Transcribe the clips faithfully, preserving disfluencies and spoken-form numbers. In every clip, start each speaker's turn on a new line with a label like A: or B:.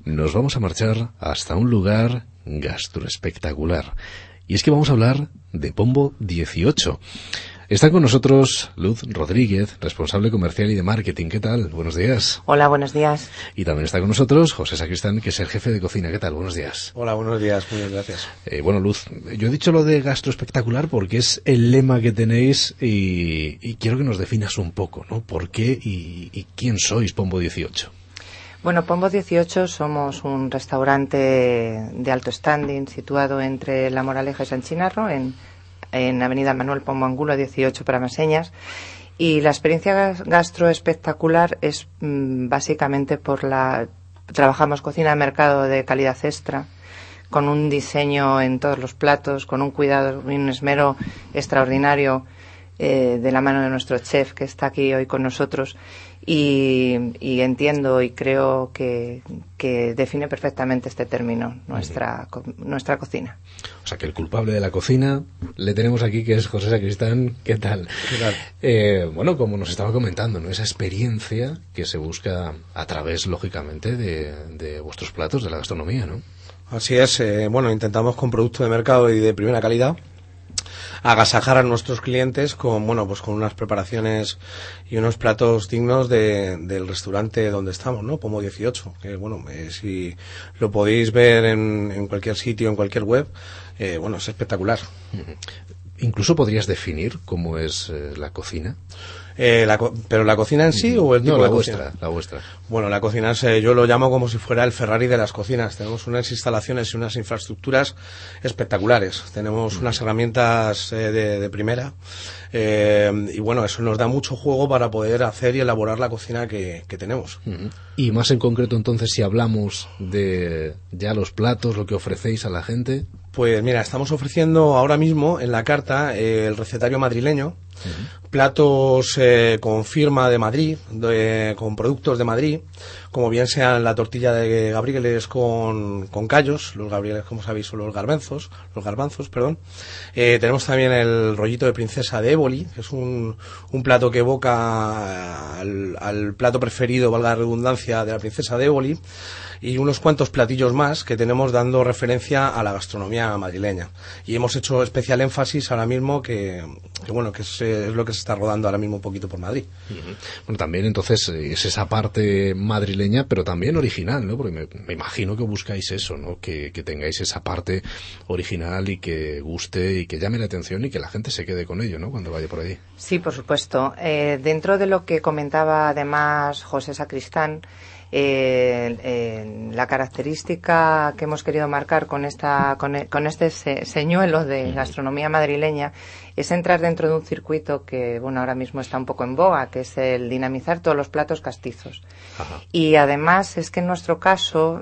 A: nos vamos a marchar hasta un lugar gastroespectacular. Y es que vamos a hablar de Pombo dieciocho. Está con nosotros Luz Rodríguez, responsable comercial y de marketing. ¿Qué tal? Buenos días.
B: Hola, buenos días.
A: Y también está con nosotros José Sacristán, que es el jefe de cocina. ¿Qué tal? Buenos días.
C: Hola, buenos días. Muy bien, gracias.
A: Eh, bueno, Luz, yo he dicho lo de gastroespectacular porque es el lema que tenéis y, y quiero que nos definas un poco, ¿no? ¿Por qué y, y quién sois Pombo dieciocho?
B: Bueno, Pombo dieciocho somos un restaurante de alto standing situado entre La Moraleja y San Chinarro, en, en Avenida Manuel Pombo Angulo dieciocho para más señas. Y la experiencia gastroespectacular es mmm, básicamente por la... Trabajamos cocina de mercado de calidad extra, con un diseño en todos los platos, con un cuidado y un esmero extraordinario eh, de la mano de nuestro chef que está aquí hoy con nosotros. Y, y entiendo y creo que, que define perfectamente este término, nuestra, co- nuestra cocina.
A: O sea, que el culpable de la cocina le tenemos aquí, que es José Sacristán. ¿Qué tal?
C: ¿Qué tal?
A: Eh, bueno, como nos estaba comentando, ¿no? Esa experiencia que se busca a través, lógicamente, de, de vuestros platos, de la gastronomía, ¿no?
C: Así es. Eh, bueno, intentamos con producto de mercado y de primera calidad agasajar a nuestros clientes con, bueno, pues con unas preparaciones y unos platos dignos de, del restaurante donde estamos, ¿no? Pombo dieciocho, que bueno, eh, si lo podéis ver en, en cualquier sitio, en cualquier web, eh, bueno, es espectacular.
A: Incluso podrías definir cómo es eh, la cocina.
C: Eh, la co- ¿Pero la cocina en sí o el tipo
A: No, la
C: de
A: vuestra,
C: cocina?
A: la vuestra.
C: Bueno, la cocina es, eh, yo lo llamo como si fuera el Ferrari de las cocinas. Tenemos unas instalaciones y unas infraestructuras espectaculares. Tenemos unas herramientas eh, de, de primera. Eh, y bueno, eso nos da mucho juego para poder hacer y elaborar la cocina que, que tenemos.
A: Uh-huh. Y más en concreto, entonces, si hablamos de ya los platos, lo que ofrecéis a la gente.
C: Pues mira, estamos ofreciendo ahora mismo en la carta eh, el recetario madrileño, uh-huh. platos eh, con firma de Madrid, de, con productos de Madrid, como bien sean la tortilla de gabrieles con, con callos, los gabrieles, como sabéis, son los garbanzos, los garbanzos, perdón. Eh, tenemos también el rollito de princesa de Éboli, que es un, un plato que evoca al, al plato preferido, valga la redundancia, de la princesa de Éboli, y unos cuantos platillos más que tenemos dando referencia a la gastronomía madrileña. Y hemos hecho especial énfasis ahora mismo que, que bueno, que es, es lo que se está rodando ahora mismo un poquito por Madrid.
A: Uh-huh. Bueno, también entonces es esa parte madrileña, pero también original, ¿no? Porque me, me imagino que buscáis eso, ¿no? Que, que tengáis esa parte original y que guste y que llame la atención y que la gente se quede con ello, ¿no? Cuando vaya por allí.
B: Sí, por supuesto. Eh, dentro de lo que comentaba además José Sacristán, Eh, eh, la característica que hemos querido marcar con esta con, e, con este se, señuelo de gastronomía madrileña es entrar dentro de un circuito que bueno ahora mismo está un poco en boga, que es el dinamizar todos los platos castizos. Ajá. Y además es que en nuestro caso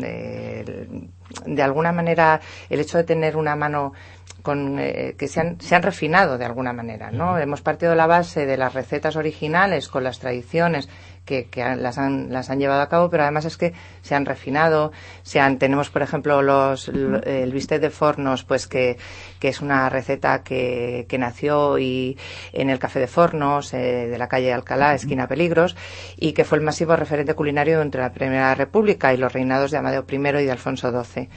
B: eh, de alguna manera el hecho de tener una mano con eh, que se han, se han refinado de alguna manera, ¿no? Uh-huh. Hemos partido de la base de las recetas originales con las tradiciones que, que las han las han llevado a cabo, pero además es que se han refinado, se han tenemos por ejemplo los el bistec de Fornos, pues que que es una receta que que nació y en el Café de Fornos eh, de la calle Alcalá, esquina Peligros, y que fue el máximo referente culinario entre la Primera República y los reinados de Amadeo primero y de Alfonso doce.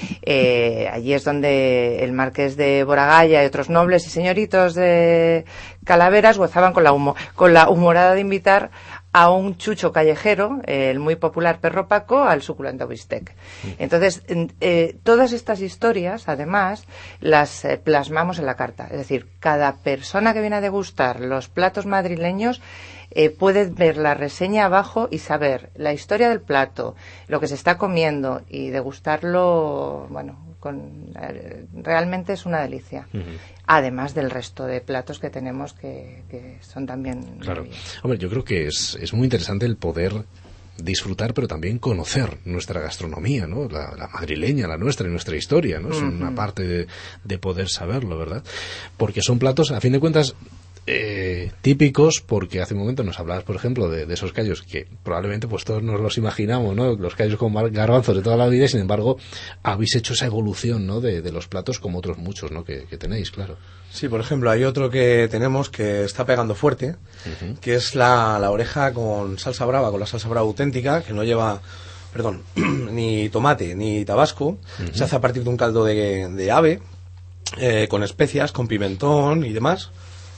B: Eh, allí es donde el marqués de Boragaya y otros nobles y señoritos de Calaveras gozaban con la humo, con la humorada de invitar a un chucho callejero, eh, el muy popular perro Paco, al suculento bistec. Entonces, eh, todas estas historias, además, las eh, plasmamos en la carta. Es decir, cada persona que viene a degustar los platos madrileños eh, puede ver la reseña abajo y saber la historia del plato, lo que se está comiendo y degustarlo, bueno, con, eh, realmente es una delicia. Uh-huh. Además del resto de platos que tenemos que, que son también...
A: Claro. Hombre, yo creo que es, es muy interesante el poder disfrutar, pero también conocer nuestra gastronomía, ¿no? La, la madrileña, la nuestra y nuestra historia, ¿no? Es uh-huh. una parte de, de poder saberlo, ¿verdad? Porque son platos, a fin de cuentas, eh, típicos, porque hace un momento nos hablabas, por ejemplo, de, de esos callos que probablemente pues todos nos los imaginamos, ¿no? Los callos con garbanzos de toda la vida, y sin embargo habéis hecho esa evolución, ¿no? De, de los platos como otros muchos, ¿no? Que, que tenéis, claro.
C: Sí, por ejemplo, hay otro que tenemos que está pegando fuerte, uh-huh. que es la, la oreja con salsa brava, con la salsa brava auténtica, que no lleva perdón, ni tomate ni tabasco. Uh-huh. Se hace a partir de un caldo de, de ave, eh, con especias, con pimentón y demás.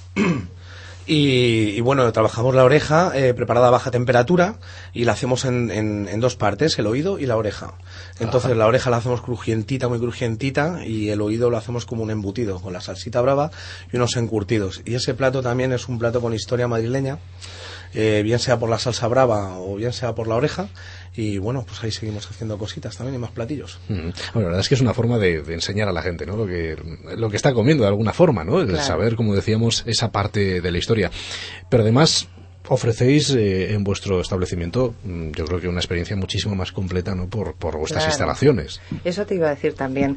C: Y, y bueno, trabajamos la oreja eh, preparada a baja temperatura y la hacemos en, en, en dos partes, el oído y la oreja. Entonces Ajá. la oreja la hacemos crujientita, muy crujientita, y el oído lo hacemos como un embutido, con la salsita brava y unos encurtidos. Y ese plato también es un plato con historia madrileña, eh, bien sea por la salsa brava o bien sea por la oreja. Y bueno, pues ahí seguimos haciendo cositas también y más platillos. Mm.
A: Bueno, la verdad es que es una forma de, de enseñar a la gente, ¿no? Lo que, lo que está comiendo de alguna forma, ¿no? El claro. saber, como decíamos, esa parte de la historia. Pero además ofrecéis eh, en vuestro establecimiento, yo creo que una experiencia muchísimo más completa, ¿no? Por, por vuestras claro. instalaciones.
B: Eso te iba a decir también.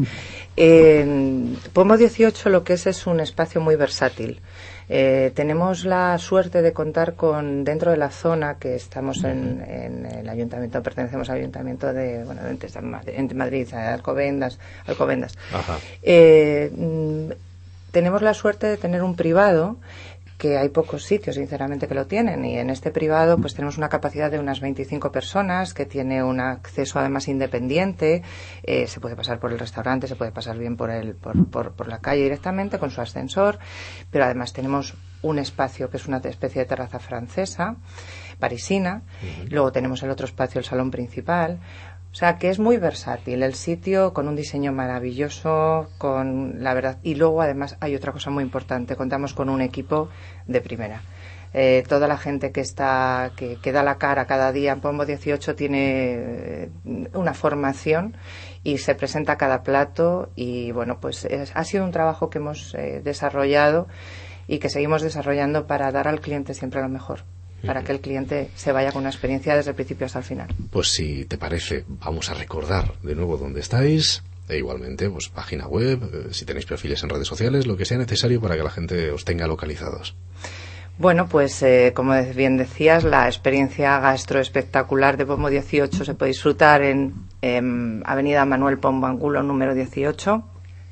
B: Eh, Pombo dieciocho lo que es es un espacio muy versátil. Eh, tenemos la suerte de contar con, dentro de la zona que estamos en, en el ayuntamiento, pertenecemos al ayuntamiento de, bueno, entre Madrid, Alcobendas, Alcobendas. Ajá. Eh, tenemos la suerte de tener un privado, que hay pocos sitios, sinceramente, que lo tienen, y en este privado pues tenemos una capacidad de unas veinticinco personas, que tiene un acceso además independiente, eh, se puede pasar por el restaurante, se puede pasar bien por, el, por, por, por la calle directamente con su ascensor, pero además tenemos un espacio que es una especie de terraza francesa, parisina, uh-huh. luego tenemos el otro espacio, el salón principal. O sea, que es muy versátil el sitio, con un diseño maravilloso, con la verdad. Y luego, además, hay otra cosa muy importante. Contamos con un equipo de primera. Eh, toda la gente que está, que, que da la cara cada día en Pombo dieciocho tiene una formación y se presenta cada plato. Y bueno, pues es, ha sido un trabajo que hemos eh, desarrollado y que seguimos desarrollando para dar al cliente siempre lo mejor, para que el cliente se vaya con una experiencia desde el principio hasta el final.
A: Pues si te parece, vamos a recordar de nuevo dónde estáis, e igualmente, pues página web, eh, si tenéis perfiles en redes sociales, lo que sea necesario para que la gente os tenga localizados.
B: Bueno, pues eh, como bien decías, la experiencia gastroespectacular de Pombo dieciocho se puede disfrutar en, en Avenida Manuel Pombo Angulo, número dieciocho.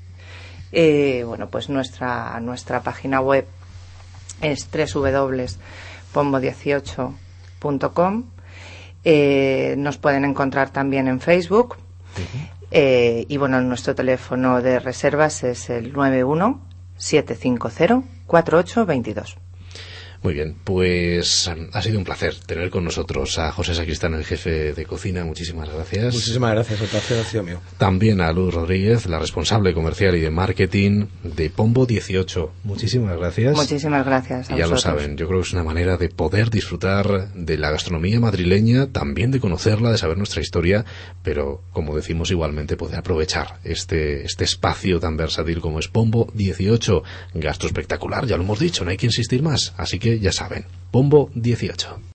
B: Eh, bueno, pues nuestra, nuestra página web es doble u doble u doble u punto pombo dieciocho punto com. Eh, nos pueden encontrar también en Facebook. Uh-huh. Eh, y bueno, nuestro teléfono de reservas es el nueve uno siete cinco cero cuatro ocho dos dos.
A: Muy bien, pues ha sido un placer tener con nosotros a José Sacristán, el jefe de cocina. Muchísimas gracias.
C: Muchísimas gracias, el placer ha sido mío.
A: También a Luz Rodríguez, la responsable comercial y de marketing de Pombo dieciocho. Muchísimas gracias.
B: Muchísimas gracias a
A: y ya
B: vosotros.
A: lo saben, yo creo que es una manera de poder disfrutar de la gastronomía madrileña, también de conocerla, de saber nuestra historia, pero, como decimos, igualmente poder aprovechar este, este espacio tan versátil como es Pombo dieciocho. Gastro espectacular, ya lo hemos dicho, no hay que insistir más. Así que ya saben, Pombo dieciocho.